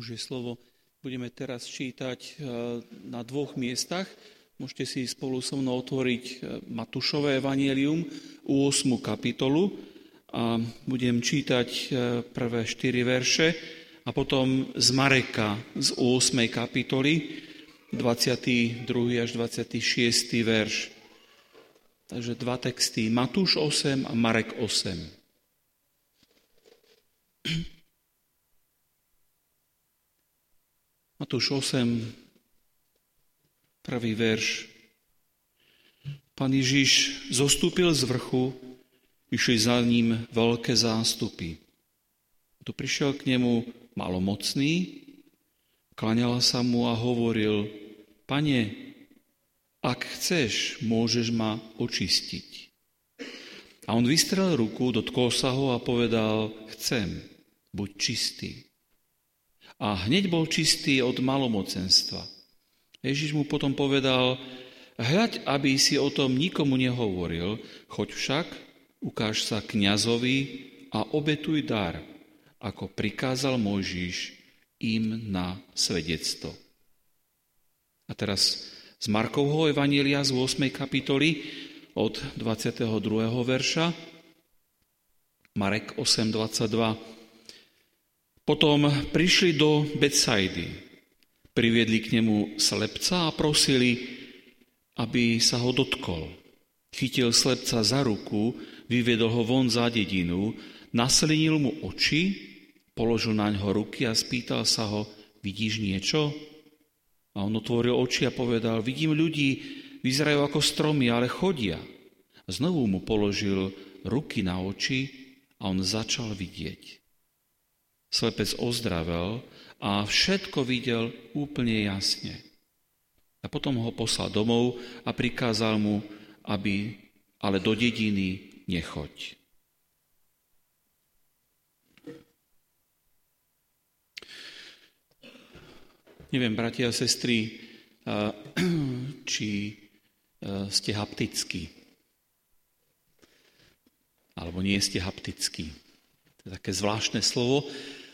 Božie slovo budeme teraz čítať na dvoch miestach. Môžete si spolu so mnou otvoriť Matúšové evanjelium, 8. kapitolu a budem čítať prvé 4 verše a potom z Mareka z 8. kapitoly 22. až 26. verš. Takže dva texty, Matúš 8 a Marek 8. Matúš 8, prvý verš. Pán Ježiš zostúpil z vrchu, išli za ním veľké zástupy. Tu prišiel k nemu malomocný, klaňal sa mu a hovoril: Pane, ak chceš, môžeš ma očistiť. A on vystrel ruku, dotkol sa ho a povedal: Chcem, buď čistý. A hneď bol čistý od malomocenstva. Ježiš mu potom povedal: Hľaď, aby si o tom nikomu nehovoril, choď však, ukáž sa kňazovi a obetuj dar, ako prikázal Mojžiš im na svedectvo. A teraz z Markovho evanjelia z 8. kapitoly od 22. verša, Marek 8:22. Potom prišli do Betsaidy, priviedli k nemu slepca a prosili, aby sa ho dotkol. Chytil slepca za ruku, vyviedol ho von za dedinu, naslinil mu oči, položil naňho ruky a spýtal sa ho: Vidíš niečo? A on otvoril oči a povedal: Vidím ľudí, vyzerajú ako stromy, ale chodia. A znovu mu položil ruky na oči a on začal vidieť. Slepec ozdravel a všetko videl úplne jasne. A potom ho poslal domov a prikázal mu, ale do dediny nechoď. Neviem, bratia a sestry, či ste haptickí, alebo nie ste haptickí. To je také zvláštne slovo,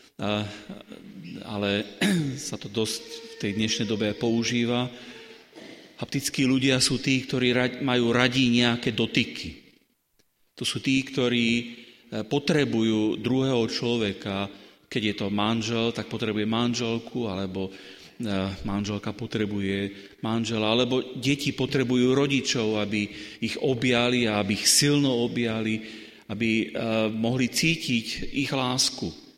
ale sa to dosť v tej dnešnej dobe používa. Haptickí ľudia sú tí, ktorí majú radi nejaké dotyky. To sú tí, ktorí potrebujú druhého človeka. Keď je to manžel, tak potrebuje manželku, alebo manželka potrebuje manžela, alebo deti potrebujú rodičov, aby ich objali a aby ich silno objali, aby mohli cítiť ich lásku.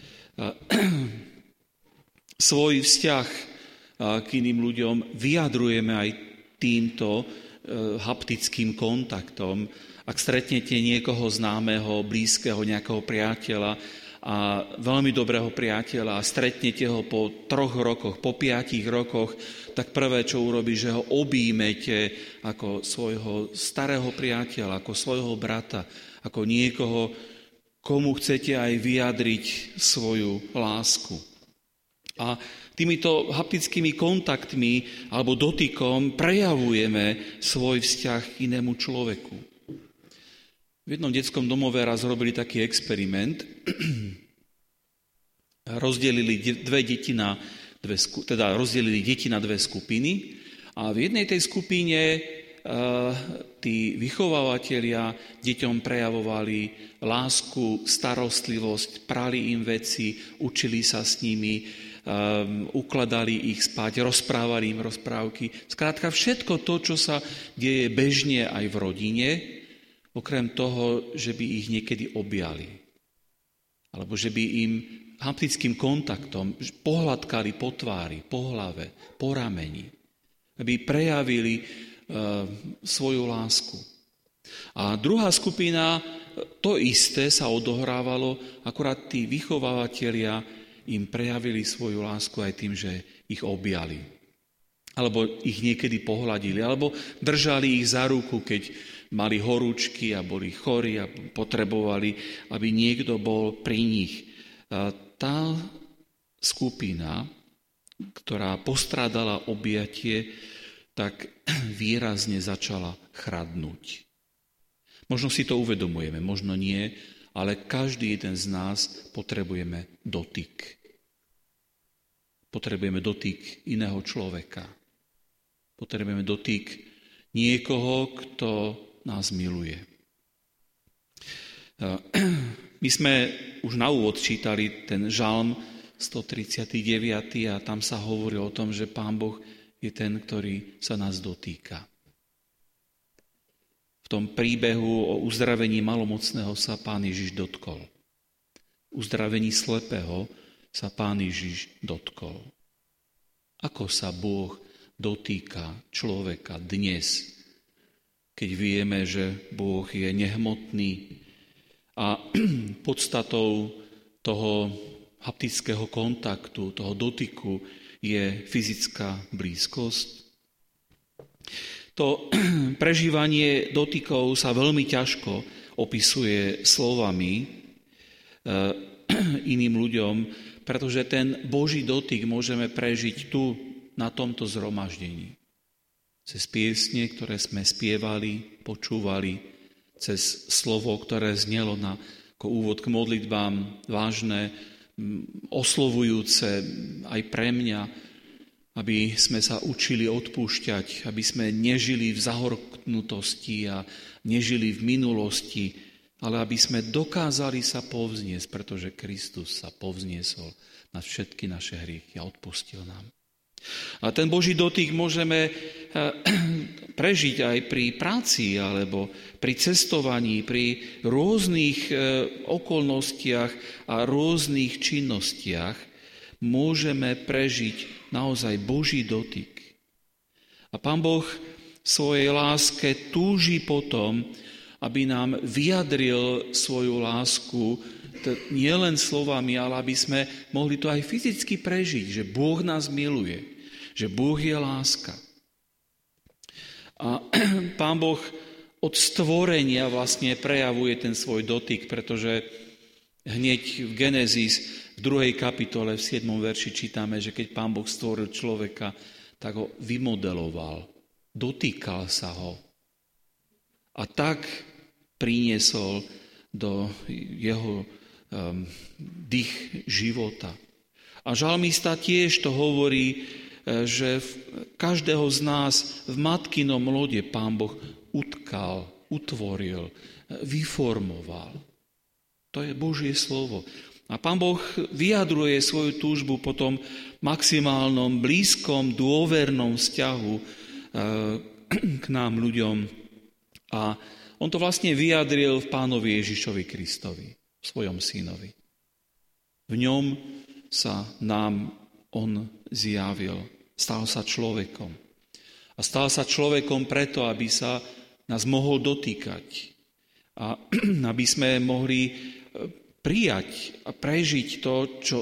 Svoj vzťah k iným ľuďom vyjadrujeme aj týmto haptickým kontaktom. Ak stretnete niekoho známeho, blízkeho, nejakého priateľa a veľmi dobrého priateľa a stretnete ho po 3 rokoch, po 5 rokoch, tak prvé, čo urobí, že ho objímete ako svojho starého priateľa, ako svojho brata, ako niekoho, komu chcete aj vyjadriť svoju lásku. A týmito haptickými kontaktmi alebo dotykom prejavujeme svoj vzťah k inému človeku. V jednom detskom domove raz robili taký experiment. Rozdelili deti na dve skupiny a v jednej tej skupine tí vychovávateľia deťom prejavovali lásku, starostlivosť, prali im veci, učili sa s nimi, ukladali ich spať, rozprávali im rozprávky. Skrátka všetko to, čo sa deje bežne aj v rodine, okrem toho, že by ich niekedy objali. Alebo že by im haptickým kontaktom pohľadkali po tvári, po hlave, po rameni. Aby prejavili svoju lásku. A druhá skupina, to isté sa odohrávalo, akurát tí vychovávateľia im prejavili svoju lásku aj tým, že ich objali. Alebo ich niekedy pohľadili, alebo držali ich za ruku, keď mali horúčky a boli chorí a potrebovali, aby niekto bol pri nich. A tá skupina, ktorá postrádala objatie, tak výrazne začala chradnúť. Možno si to uvedomujeme, možno nie, ale každý jeden z nás potrebujeme dotyk. Potrebujeme dotyk iného človeka. Potrebujeme dotyk niekoho, kto nás miluje. My sme už na úvod čítali ten žalm 139. a tam sa hovorí o tom, že Pán Boh je ten, ktorý sa nás dotýka. V tom príbehu o uzdravení malomocného sa Pán Ježiš dotkol. Uzdravení slepého sa Pán Ježiš dotkol. Ako sa Boh dotýka človeka dnes, keď vieme, že Boh je nehmotný a podstatou toho haptického kontaktu, toho dotyku je fyzická blízkosť. To prežívanie dotykov sa veľmi ťažko opisuje slovami iným ľuďom, pretože ten Boží dotyk môžeme prežiť tu, na tomto zhromaždení. Cez piesne, ktoré sme spievali, počúvali, cez slovo, ktoré znelo ako úvod k modlitbám, vážne, oslovujúce aj pre mňa, aby sme sa učili odpúšťať, aby sme nežili v zahorknutosti a nežili v minulosti, ale aby sme dokázali sa povzniesť, pretože Kristus sa povzniesol na všetky naše hriechy a odpustil nám. A ten Boží dotyk môžeme prežiť aj pri práci alebo pri cestovaní, pri rôznych okolnostiach a rôznych činnostiach môžeme prežiť naozaj Boží dotyk. A Pán Boh v svojej láske túži potom, aby nám vyjadril svoju lásku nielen slovami, ale aby sme mohli to aj fyzicky prežiť, že Boh nás miluje, že Boh je láska. A Pán Boh od stvorenia vlastne prejavuje ten svoj dotyk, pretože hneď v Genesis v 2. kapitole v 7. verši čítame, že keď Pán Boh stvoril človeka, tak ho vymodeloval, dotýkal sa ho a tak priniesol do jeho dých života. A žalmista tiež to hovorí, že každého z nás v matkinom lode Pán Boh utkal, utvoril, vyformoval. To je Božie slovo. A Pán Boh vyjadruje svoju túžbu po tom maximálnom, blízkom, dôvernom vzťahu k nám ľuďom. A on to vlastne vyjadril v Pánovi Ježišovi Kristovi, v svojom synovi. V ňom sa nám on zjavil, stal sa človekom. A stal sa človekom preto, aby sa nás mohol dotýkať. A aby sme mohli prijať a prežiť to,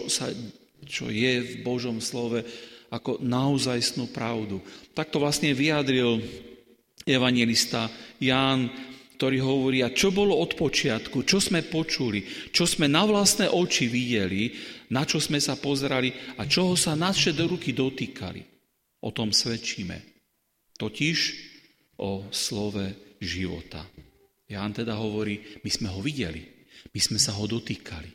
čo je v Božom slove ako naozajstnú pravdu. Takto vlastne vyjadril evanjelista Ján, ktorý hovorí, a čo bolo od počiatku, čo sme počuli, čo sme na vlastné oči videli, na čo sme sa pozerali a čoho sa naše ruky dotýkali. O tom svedčíme. Totiž o slove života. Ján teda hovorí, my sme ho videli, my sme sa ho dotýkali.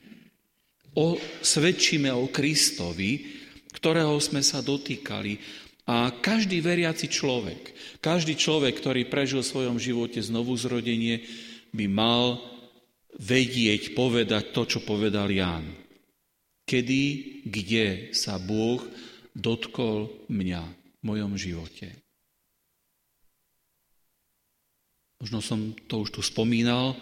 Svedčíme o Kristovi, ktorého sme sa dotýkali. A každý veriaci človek, každý človek, ktorý prežil v svojom živote znovuzrodenie, by mal vedieť, povedať to, čo povedal Ján. Kedy, kde sa Boh dotkol mňa v mojom živote. Možno som to už tu spomínal.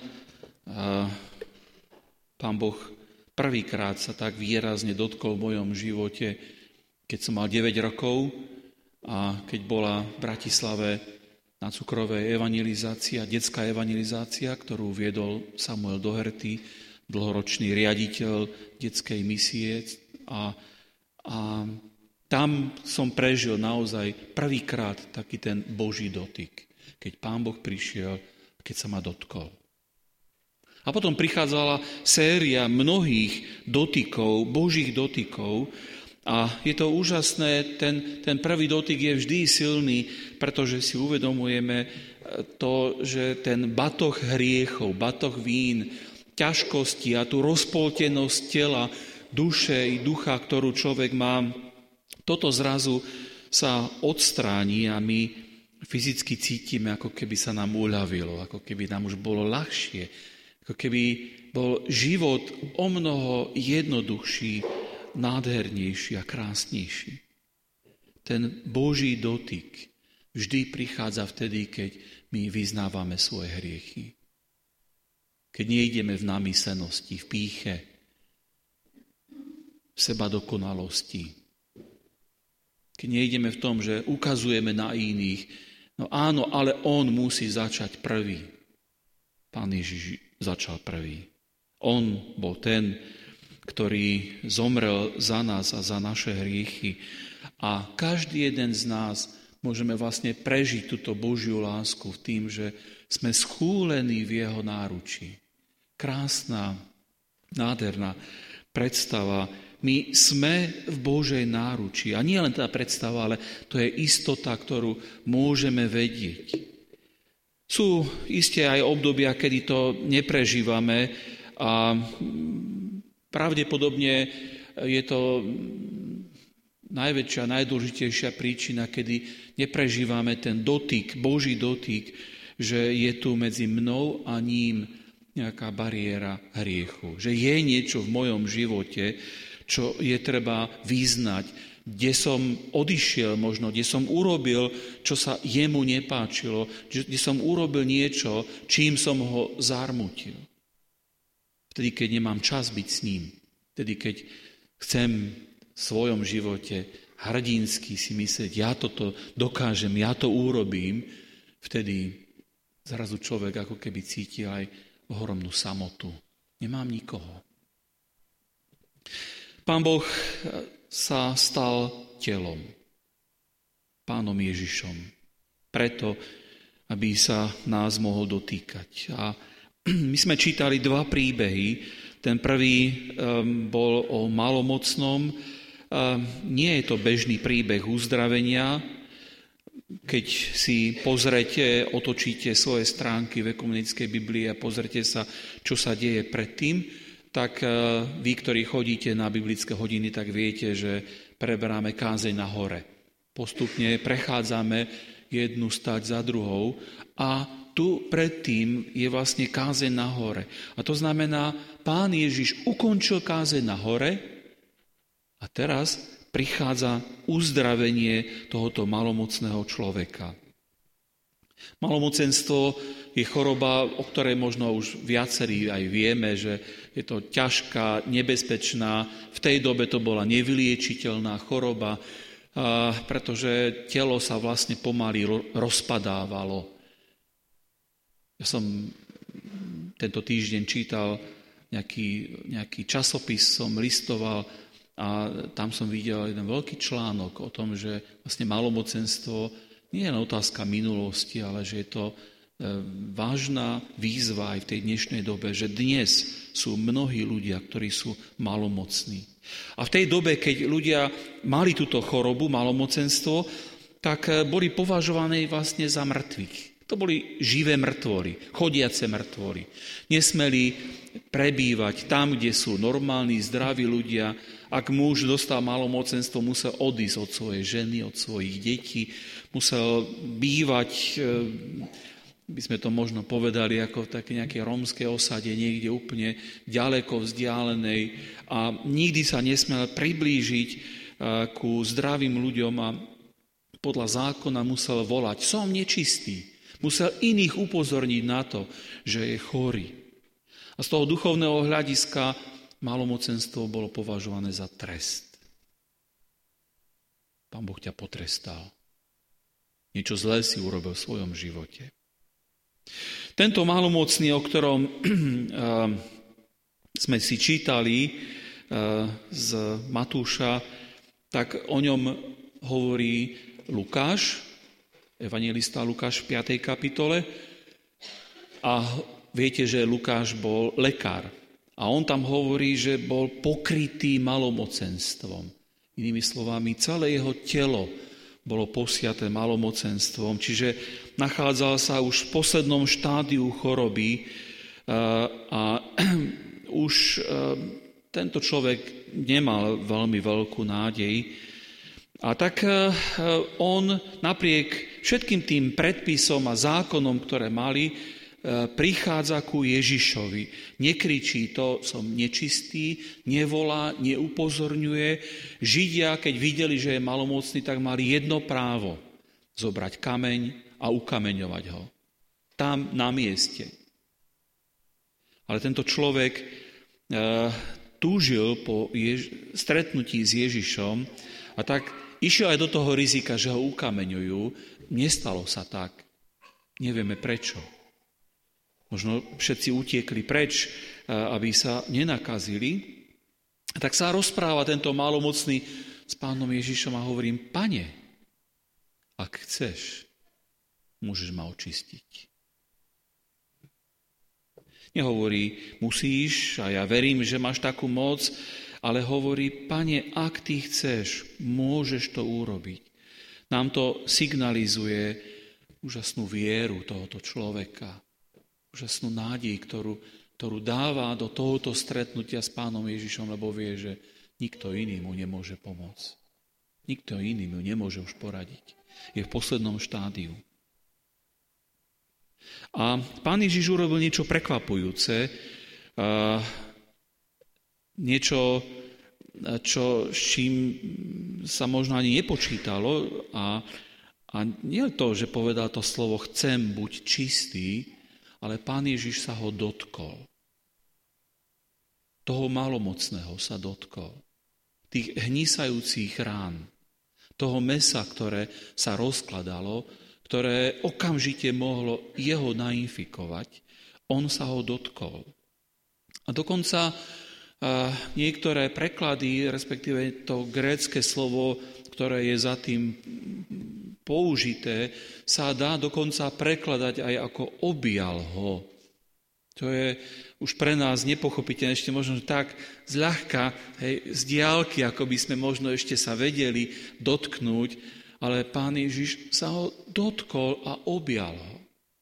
Pán Boh prvýkrát sa tak výrazne dotkol v mojom živote, keď som mal 9 rokov, a keď bola v Bratislave na cukrovej evangelizácia, detská evangelizácia, ktorú viedol Samuel Doherty, dlhoročný riaditeľ detskej misie. A tam som prežil naozaj prvýkrát taký ten Boží dotyk, keď Pán Boh prišiel, keď sa ma dotkol. A potom prichádzala séria mnohých dotykov, Božích dotykov. A je to úžasné, ten prvý dotyk je vždy silný, pretože si uvedomujeme to, že ten batoh hriechov, batoh vín, ťažkosti a tú rozpoltenosť tela, duše i ducha, ktorú človek má, toto zrazu sa odstráni a my fyzicky cítime, ako keby sa nám uľavilo, ako keby nám už bolo ľahšie, ako keby bol život omnoho jednoduchší, nádhernejší a krásnejší. Ten Boží dotyk vždy prichádza vtedy, keď my vyznávame svoje hriechy. Keď nejdeme v namysenosti, v pýche, v seba dokonalosti. Keď nejdeme v tom, že ukazujeme na iných, no áno, ale on musí začať prvý. Pán Ježiš začal prvý. On bol ten, ktorý zomrel za nás a za naše hriechy. A každý jeden z nás môžeme vlastne prežiť túto Božiu lásku v tým, že sme schúlení v jeho náručí. Krásna, nádherná predstava. My sme v Božej náručí. A nie len tá predstava, ale to je istota, ktorú môžeme vedieť. Sú isté aj obdobia, kedy to neprežívame a pravdepodobne je to najväčšia, najdôležitejšia príčina, kedy neprežívame ten dotyk, Boží dotyk, že je tu medzi mnou a ním nejaká bariéra hriechu. Že je niečo v mojom živote, čo je treba vyznať, kde som odišiel možno, kde som urobil, čo sa jemu nepáčilo, kde som urobil niečo, čím som ho zarmutil. Vtedy, keď nemám čas byť s ním, vtedy, keď chcem v svojom živote hrdinsky si myslieť, ja toto dokážem, ja to urobím, vtedy zrazu človek ako keby cíti aj ohromnú samotu. Nemám nikoho. Pán Boh sa stal telom, Pánom Ježišom, preto, aby sa nás mohol dotýkať. A my sme čítali dva príbehy. Ten prvý bol o malomocnom. Nie je to bežný príbeh uzdravenia. Keď si pozrete, otočíte svoje stránky v Ekumenickej Biblii a pozrite sa, čo sa deje predtým, tak vy, ktorí chodíte na biblické hodiny, tak viete, že preberáme kázeň na hore. Postupne prechádzame jednu stať za druhou a tu predtým je vlastne kázeň na hore. A to znamená, Pán Ježiš ukončil kázeň na hore a teraz prichádza uzdravenie tohoto malomocného človeka. Malomocenstvo je choroba, o ktorej možno už viacerí aj vieme, že je to ťažká, nebezpečná. V tej dobe to bola nevyliečiteľná choroba, pretože telo sa vlastne pomaly rozpadávalo. Ja som tento týždeň čítal nejaký časopis, som listoval a tam som videl jeden veľký článok o tom, že vlastne malomocenstvo nie je len otázka minulosti, ale že je to vážna výzva aj v tej dnešnej dobe, že dnes sú mnohí ľudia, ktorí sú malomocní. A v tej dobe, keď ľudia mali túto chorobu, malomocenstvo, tak boli považovaní vlastne za mŕtvych. To boli živé mŕtvoly, chodiace mŕtvoly. Nesmeli prebývať tam, kde sú normálni, zdraví ľudia. Ak muž dostal malomocenstvo, musel odísť od svojej ženy, od svojich detí, musel bývať, by sme to možno povedali, ako v také nejakej rómskej osade, niekde úplne ďaleko vzdialenej a nikdy sa nesmel priblížiť ku zdravým ľuďom a podľa zákona musel volať, som nečistý. Musel iných upozorniť na to, že je chorý. A z toho duchovného hľadiska malomocenstvo bolo považované za trest. Pán Boh ťa potrestal. Niečo zlé si urobil v svojom živote. Tento malomocný, o ktorom sme si čítali z Matúša, tak o ňom hovorí Lukáš, evanjelista Lukáš v 5. kapitole. A viete, že Lukáš bol lekár. A on tam hovorí, že bol pokrytý malomocenstvom. Inými slovami, celé jeho telo bolo posiaté malomocenstvom, čiže nachádzal sa už v poslednom štádiu choroby a už tento človek nemal veľmi veľkú nádej A tak on napriek všetkým tým predpisom a zákonom, ktoré mali, prichádza ku Ježišovi. Nekričí to, som nečistý, nevolá, neupozorňuje. Židia, keď videli, že je malomocný, tak mali jedno právo. Zobrať kameň a ukameňovať ho. Tam na mieste. Ale tento človek túžil po stretnutí s Ježišom a tak išiel aj do toho rizika, že ho ukameňujú. Nestalo sa tak. Nevieme prečo. Možno všetci utiekli preč, aby sa nenakazili. Tak sa rozpráva tento malomocný s pánom Ježišom a hovorím, Pane, ak chceš, môžeš ma očistiť. Nehovorí, musíš, a ja verím, že máš takú moc, ale hovorí, Pane, ak ty chceš, môžeš to urobiť. Nám to signalizuje úžasnú vieru tohoto človeka, úžasnú nádej, ktorú dáva do tohoto stretnutia s pánom Ježišom, lebo vie, že nikto iný mu nemôže pomôcť. Nikto iný mu nemôže už poradiť. Je v poslednom štádiu. A pán Ježiš urobil niečo prekvapujúce, niečo, s čím sa možno ani nepočítalo a nie to, že povedal to slovo chcem buď čistý, ale pán Ježiš sa ho dotkol. Toho malomocného sa dotkol. Tých hnisajúcich rán, toho mesa, ktoré sa rozkladalo, ktoré okamžite mohlo jeho nainfikovať, on sa ho dotkol. A dokonca niektoré preklady, respektíve to grécke slovo, ktoré je za tým použité, sa dá dokonca prekladať aj ako objal ho. To je už pre nás nepochopiteľné, ešte možno tak zľahka, z diaľky, ako by sme možno ešte sa vedeli dotknúť, ale pán Ježiš sa ho dotkol a objal ho.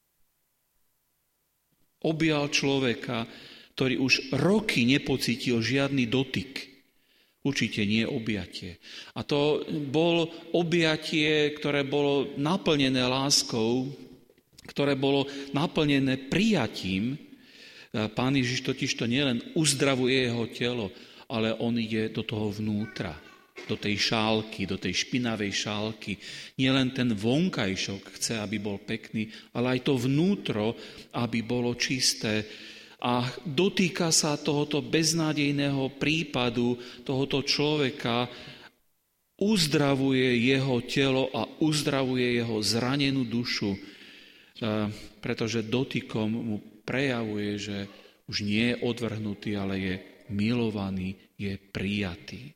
Objal človeka, ktorý už roky nepocítil žiadny dotyk. Určite nie objatie. A to bolo objatie, ktoré bolo naplnené láskou, ktoré bolo naplnené prijatím. Pán Ježiš totiž to nielen uzdravuje jeho telo, ale on ide do toho vnútra, do tej šálky, do tej špinavej šálky. Nielen ten vonkajšok chce, aby bol pekný, ale aj to vnútro, aby bolo čisté. A dotýka sa tohoto beznádejného prípadu, tohoto človeka, uzdravuje jeho telo a uzdravuje jeho zranenú dušu, pretože dotykom mu prejavuje, že už nie je odvrhnutý, ale je milovaný, je prijatý.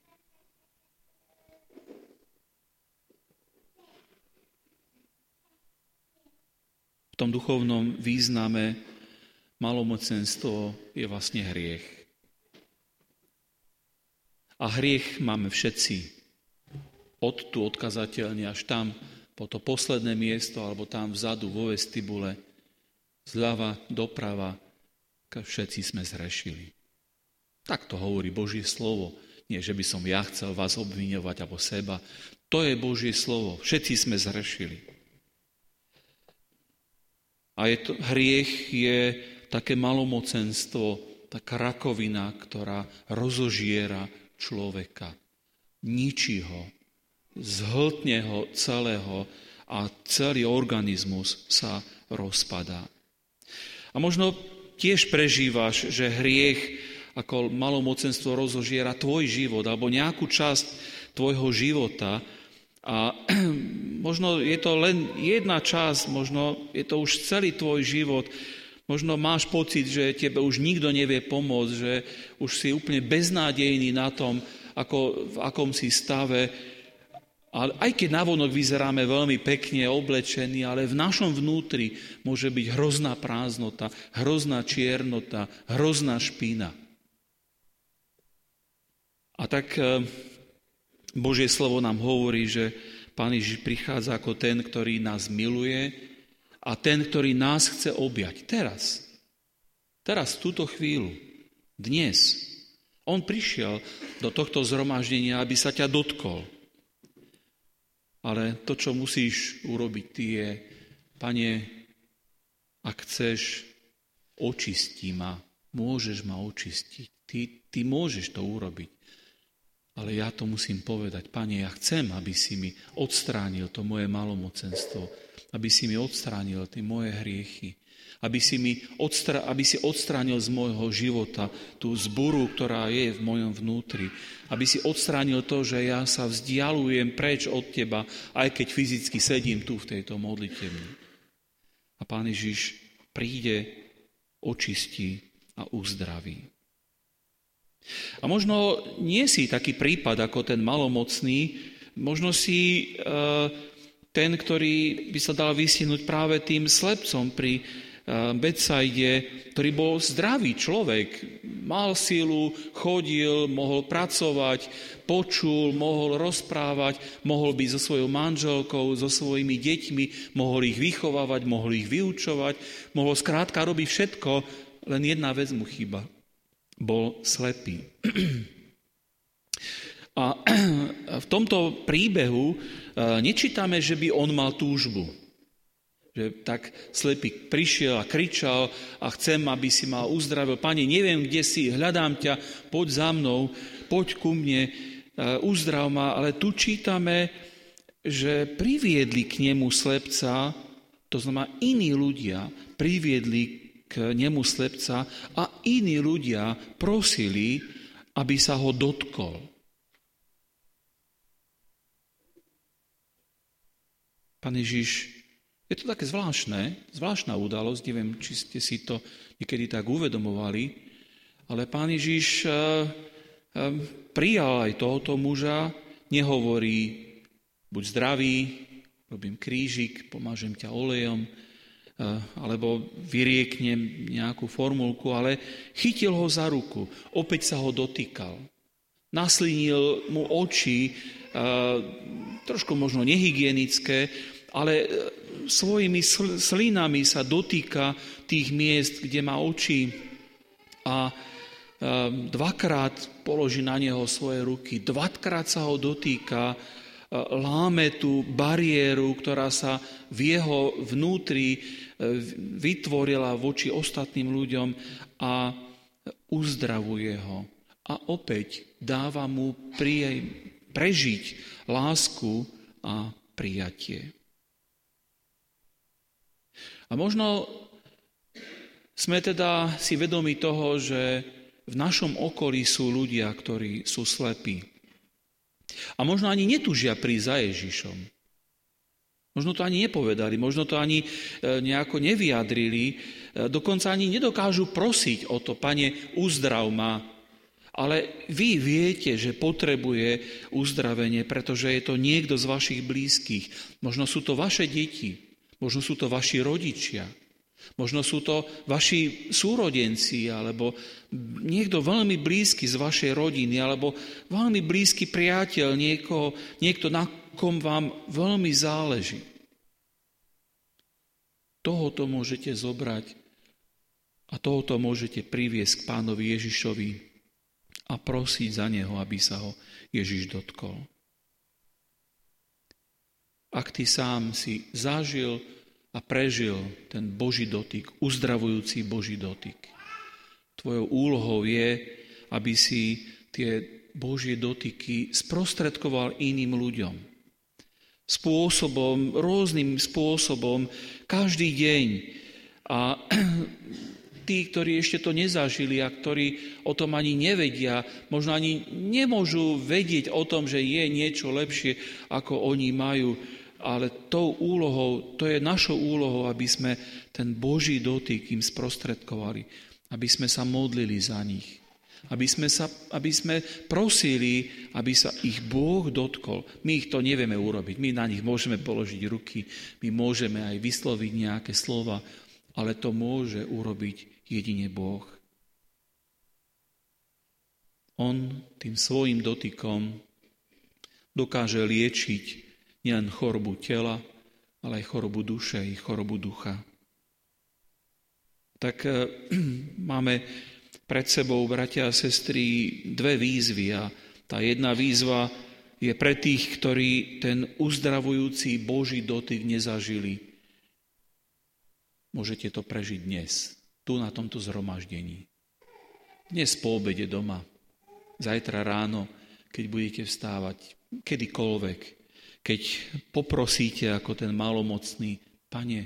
V tom duchovnom význame malomocenstvo je vlastne hriech. A hriech máme všetci. Od tu odkazateľne až tam, po to posledné miesto, alebo tam vzadu vo vestibule, zľava, doprava, všetci sme zhrešili. Tak to hovorí Božie slovo. Nie, že by som ja chcel vás obviňovať alebo seba. To je Božie slovo. Všetci sme zhrešili. A hriech je také malomocenstvo, taká rakovina, ktorá rozožiera človeka. Ničí ho, zhltne ho celého a celý organizmus sa rozpadá. A možno tiež prežívaš, že hriech ako malomocenstvo rozožiera tvoj život alebo nejakú časť tvojho života. A možno je to len jedna časť, možno je to už celý tvoj život. Možno máš pocit, že tebe už nikto nevie pomôcť, že už si úplne beznádejný na tom, v akom si stave. Ale aj keď navonok vyzeráme veľmi pekne oblečení, ale v našom vnútri môže byť hrozná prázdnota, hrozná čiernota, hrozná špina. A tak Božie slovo nám hovorí, že Pán Ježiš prichádza ako ten, ktorý nás miluje a ten, ktorý nás chce objať. Teraz, v túto chvíľu, dnes. On prišiel do tohto zhromaždenia, aby sa ťa dotkol. Ale to, čo musíš urobiť ty je, Pane, ak chceš, očistí ma, môžeš ma očistiť. Ty môžeš to urobiť. Ale ja to musím povedať. Pane, ja chcem, aby si mi odstránil to moje malomocenstvo, aby si mi odstránil tie moje hriechy, aby si odstránil z môjho života tú zburu, ktorá je v mojom vnútri, aby si odstránil to, že ja sa vzdialujem preč od teba, aj keď fyzicky sedím tu v tejto modlitebni. A Pán Ježiš príde, očistí a uzdraví. A možno nie si taký prípad ako ten malomocný, možno si ten, ktorý by sa dal vystihnúť práve tým slepcom pri Betsaide, ktorý bol zdravý človek, mal silu, chodil, mohol pracovať, počul, mohol rozprávať, mohol byť so svojou manželkou, so svojimi deťmi, mohol ich vychovávať, mohol ich vyučovať, mohol skrátka robiť všetko, len jedna vec mu chýba. Bol slepý. A v tomto príbehu nečítame, že by on mal túžbu. Že tak slepý prišiel a kričal a chcem, aby si ma uzdravil. Pane, neviem, kde si, hľadám ťa, poď za mnou, poď ku mne, uzdrav ma. Ale tu čítame, že priviedli k nemu slepca, to znamená iní ľudia priviedli k nemu slepca a iní ľudia prosili, aby sa ho dotkol. Pán Ježiš, je to také zvláštna udalosť, neviem, či ste si to niekedy tak uvedomovali, ale Pán Ježiš prijal aj tohoto muža, nehovorí, buď zdravý, robím krížik, pomážem ťa olejom, alebo vyrieknem nejakú formulku, ale chytil ho za ruku, opäť sa ho dotýkal. Naslinil mu oči, trošku možno nehygienické, ale svojimi slinami sa dotýka tých miest, kde má oči a dvakrát položí na neho svoje ruky, dvakrát sa ho dotýka, láme tú bariéru, ktorá sa v jeho vnútri vytvorila voči ostatným ľuďom a uzdravuje ho. A opäť dáva mu prežiť lásku a prijatie. A možno sme teda si vedomi toho, že v našom okolí sú ľudia, ktorí sú slepí. A možno ani netúžia prísť za Ježišom. Možno to ani nepovedali, možno to ani nejako nevyjadrili, dokonca ani nedokážu prosiť o to, Pane, uzdrav ma. Ale vy viete, že potrebuje uzdravenie, pretože je to niekto z vašich blízkych. Možno sú to vaše deti, možno sú to vaši rodičia, možno sú to vaši súrodenci, alebo niekto veľmi blízky z vašej rodiny, alebo veľmi blízky priateľ, niekto, na kom vám veľmi záleží. Tohoto môžete zobrať a tohoto môžete priviesť k Pánovi Ježišovi a prosiť za neho, aby sa ho Ježiš dotkol. Ak ty sám si zažil a prežil ten Boží dotyk, uzdravujúci Boží dotyk, tvojou úlohou je, aby si tie Božie dotyky sprostredkoval iným ľuďom. Rôznym spôsobom, každý deň. A tí, ktorí ešte to nezažili a ktorí o tom ani nevedia, možno ani nemôžu vedieť o tom, že je niečo lepšie, ako oni majú, ale tou úlohou, to je našou úlohou, aby sme ten Boží dotyk im sprostredkovali, aby sme sa modlili za nich, aby sme prosili, aby sa ich Boh dotkol. My ich to nevieme urobiť, my na nich môžeme položiť ruky, my môžeme aj vysloviť nejaké slova, ale to môže urobiť jedine Boh. On tým svojim dotykom dokáže liečiť nielen chorobu tela, ale aj chorobu duše i chorobu ducha. Tak máme pred sebou, bratia a sestry, dve výzvy a tá jedna výzva je pre tých, ktorí ten uzdravujúci Boží dotyk nezažili. Môžete to prežiť dnes, tu na tomto zhromaždení. Dnes po obede doma, zajtra ráno, keď budete vstávať, kedykoľvek, keď poprosíte ako ten malomocný: Pane,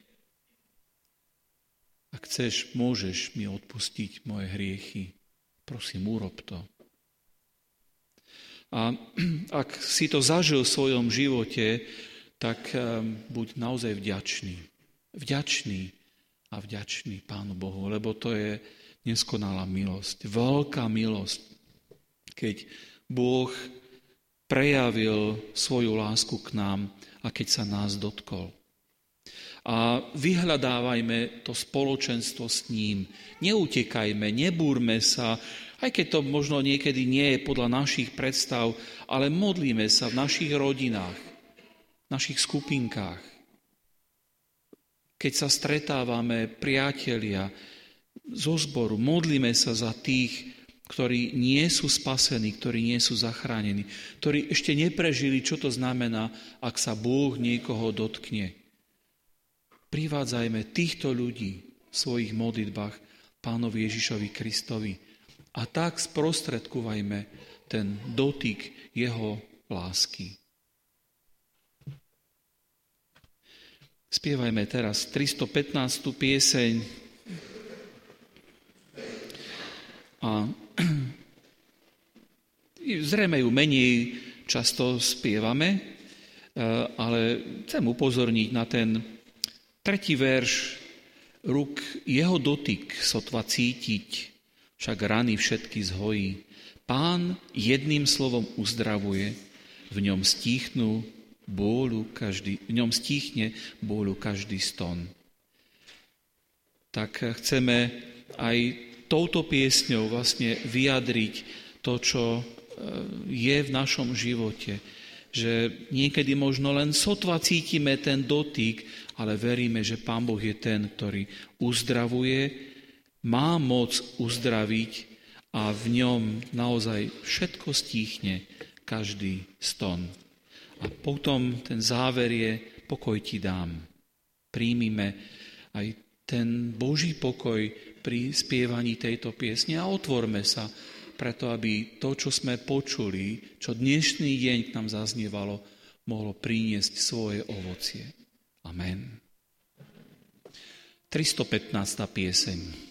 ak chceš, môžeš mi odpustiť moje hriechy. Prosím, urob to. A ak si to zažil v svojom živote, tak buď naozaj vďačný. Vďačný a vďačný Pánu Bohu, lebo to je neskonalá milosť, veľká milosť, keď Boh prejavil svoju lásku k nám a keď sa nás dotkol. A vyhľadávajme to spoločenstvo s ním. Neutekajme, nebúrme sa, aj keď to možno niekedy nie je podľa našich predstav, ale modlíme sa v našich rodinách, v našich skupinkách. Keď sa stretávame, priatelia, zo zboru, modlíme sa za tých, ktorí nie sú spasení, ktorí nie sú zachránení, ktorí ešte neprežili, čo to znamená, ak sa Boh niekoho dotkne. Privádzajme týchto ľudí v svojich modlitbách Pánovi Ježišovi Kristovi a tak sprostredkujme ten dotyk jeho lásky. Spievajme teraz 315. pieseň a zrejme ju menej často spievame, ale chcem upozorniť na ten 3. verš. Ruk jeho dotyk sotva cítiť, však rany všetky zhojí. Pán jedným slovom uzdravuje, v ňom stíchne bôľu každý ston. Tak chceme aj touto piesňou vlastne vyjadriť to, čo je v našom živote. Že niekedy možno len sotva cítime ten dotyk, ale veríme, že Pán Boh je ten, ktorý uzdravuje, má moc uzdraviť a v ňom naozaj všetko stíchne, každý ston. A potom ten záver je: pokoj ti dám. Príjmime aj ten Boží pokoj pri spievaní tejto piesne a otvorme sa preto, aby to, čo sme počuli, čo dnešný deň k nám zaznievalo, mohlo priniesť svoje ovocie. Amen. 315. pieseň.